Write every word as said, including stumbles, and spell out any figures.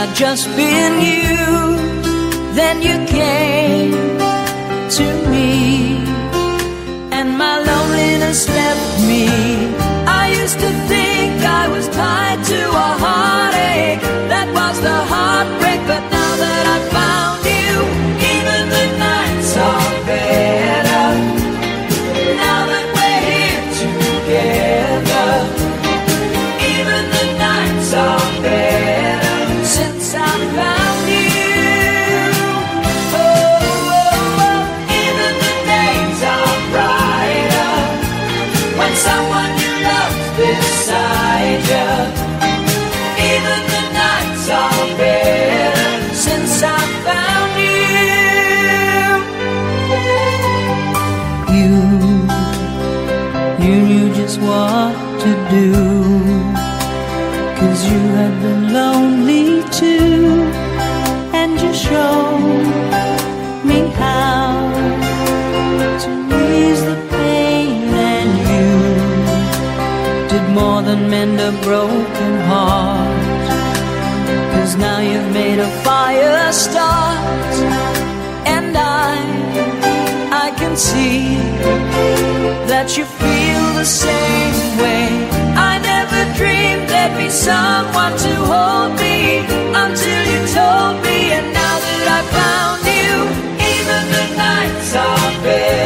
just been you. Then you came to me, and my loneliness left me. I used to think I was tied to a heartache. That was the heartbreak, but now that I found you, even the nights are better. Now that we're here together, even the nights are better since I found you. Oh, oh, oh, even the days are brighter when someone you love's beside you. Even the nights are better since I found you. You, you knew just what to do, 'cause you had been lonely too, and you showed me how to ease the pain, and you did more than mend a broken heart, 'cause now you've made a fire start, and I, I can see that you feel the same way. I never dreamed there'd be someone to hold me until you told me, and now that I found you, even the nights are better.